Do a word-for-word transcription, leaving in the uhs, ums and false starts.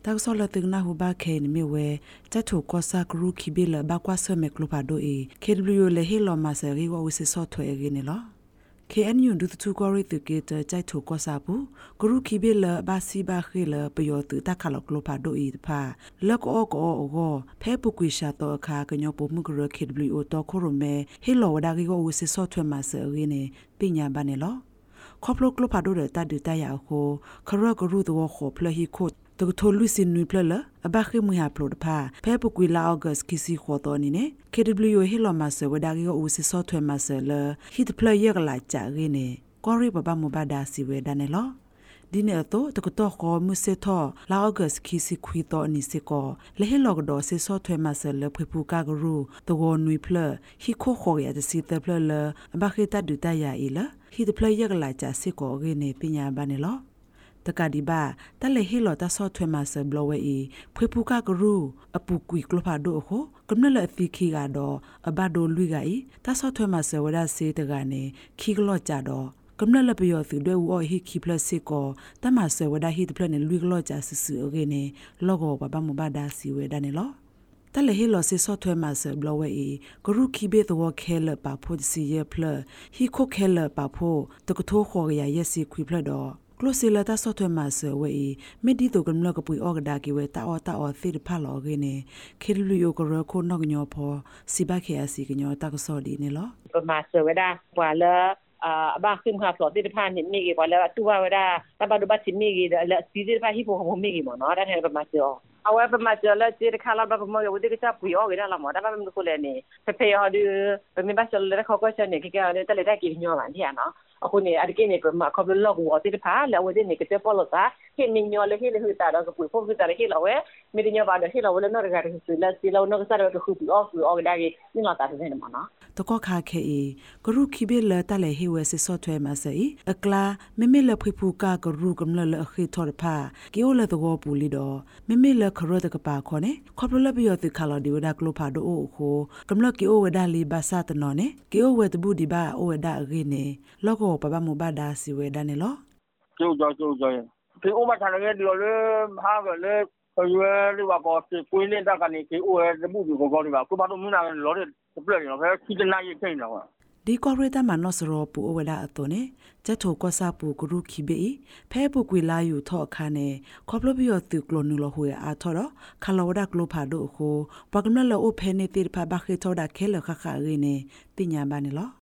တောက်ဆောလတင်နာဟူဘာခဲနမီဝဲချက်ထိုကောဆာကရုခိဘီလဘကွာဆမေကလိုပါဒိုအီ ကေဒဘလျူ လေဟီလောမဆရီဝဝစီဆော့ထွဲရင်းနော် ကေအန်ယူ ဒူတူကောရီတူကေတကြိုက်ထိုကောဆာဘူးကရုခိဘီလဘာစီဘာခီလပယောတူတခါလောကလိုပါဒိုအီတဖာလက်ကောကောအောဖဲပုကွေရှာတော့အခါကညောပုံမှုကရ ကေဒဘလျူ တော့ခိုရမဲဟီလောဝဒါဂီဝဝစီဆော့ထွဲမဆရီနေပညာဘာနေလောခေါပလိုကလိုပါဒိုရတဒူတရအခုခရကရုတော့ခေါပလဟီခိုတကထိုလူစင်နွေပလလအဘခိမွေဟာပလိုတဖာဖဲပုကွေလာအော့ဂတ်ကီစီခေါ်တော်နေနေ ကေဒဘလျူ ဟီလောမဆဝဒါဂီကိုဦးစီဆော့ထွဲမဆလဟီတပလရကလာကြရင်းနေကောရီဘဘမဘဒါစီဝဲဒနေလောဒီနေတော့တကတော့ခေါ်မှုစေတော့လာအော့ဂတ်ကီစီခွီတော်နေစေကောလေဟီလောကတော်စေဆော့ထွဲမဆလဖွေပူကာဂရူတကောနွေပလဟီခိုခေါ်ရတဲ့စီတပလလအဘခိတဒူတရအီလဟီတပလရကလာကြစေကောရင်းနေပညာဘာနေလောတကဒီဘာတလေဟီလောတဆော့ထွဲမဆဘလဝဲအီဖွေပူကာဂရူအပူကွီကလဖာဒိုခိုကမ္နလအဖီခီကတော့အဘဒိုလူကဤတဆော့ထွဲမဆဝဒစေတကနေခီကလော့ကြတော့ကမ္နလပယောသူတွေဝဟီခီပလစစ်ကိုတမဆဝဒဟီတပလနေလူကလော့ကြဆဆူအကေနေလောကောဘဘမဘဒါစီဝဲဒနေလောတလေဟီလောစေဆော့ထွဲမဆဘလဝဲအီဂရုခီဘေသောခဲလပါဖို့စီရဖလဟီခိုခဲလပါဖို့တကထိုးခေါ်ရရစီခွေဖလတော့ကလိုစီလာတာဆော့ထွဲမဆဝဲမေဒီတိုကမလကပွေအော်ဂဒါကီဝဲတာအော်တာအော်သီဖာလောဂေနေခေလူယိုကရခိုနော့ညောဖောစီဘခေအစီကညောတာကဆော်ဒီနေလောပမာဆဝဲဒါဘွာလာအာအဘခိမခါဖလောသီဖာနေမိကေဘွာလာတူဝဲဒါတဘဒဘချီမိကေလက်စီဒီဖာဟီဖိုဟိုမိကေမနော်ဒါဟဲပမာဆောအဝဲပမာဆောလက်စီခါလာဘဘမောဝဒီကချပွေအော်ဂဒါလာမောဒါဘမကိုလည်းနေဖဖေဟောဒီပမေဘဆောလက်ခေါကောချက်နေကေကေတလေတက်ကီညောပါတိရနော်အခုနေအဒီကိနေပမာခေါပလောကဝတိတဖာလာဝဒီနေကတဲ့ပေါ်လို့တာဟင်းညောလေဟင်းလေဟူတာတော့ကပွေဖို့ဖူတာလေဟင်းလောဝဲမီဒီညောပါတော့ဟင်းလောဝဲနော်ရကရစီလက်စီလောနော်ကစားတော့ခုပီအော့ဖူအော်ဒါကြီးနင်လာတာတဲ့နေမနော်တကောခါခဲအီဂရုခိဘေလတလေဟေဝဲစစ်ဆော့ထွဲမဆအီအကလာမမေလဖွေဖူကာဂရုကမလလခိထော်ဖာကီအိုလတကောပူလီတော့မမေလခရတကပါခေါ်နေခေါပလဘီယောတိခါလော်ဒီဝဒါကလိုဖာဒိုအိုခိုကမလကီအိုဝဒါလီဘာစာတနော်နေကီအိုဝဲတဘူဒီဘာအိုဝဒါအဂိနေလောကောပပမဘဒါစီဝဲဒါနေလောကျိုးကြောကျိုးကြောဒီအိုမထာနေဒီလိုလေဟာကလေရွယ်လေးပါပေါ်ပွေးနေတာကနေကီအိုဝဲတဘူဒီကိုကောဒီပါကိုပါတော့မနာလောတဲ့ပလက်ရောဖဲခီတနာရေးခိနေတော့ဒီကော်ရီတာမနော့စရောပူအဝဒါအတုန်နေချက်ထိုကောဆာပူဂရုခိဘေဖဲပုကွေလာယူထော့ခါနေခေါပလဘီယောသူကလိုနူလဟွေအာထော်တော့ခါလောဝဒါကလိုဖာဒိုခိုပကမလောအိုဖဲနေတိဖာဘခိထောဒါခဲလခခရီနေပညာဘာနေလော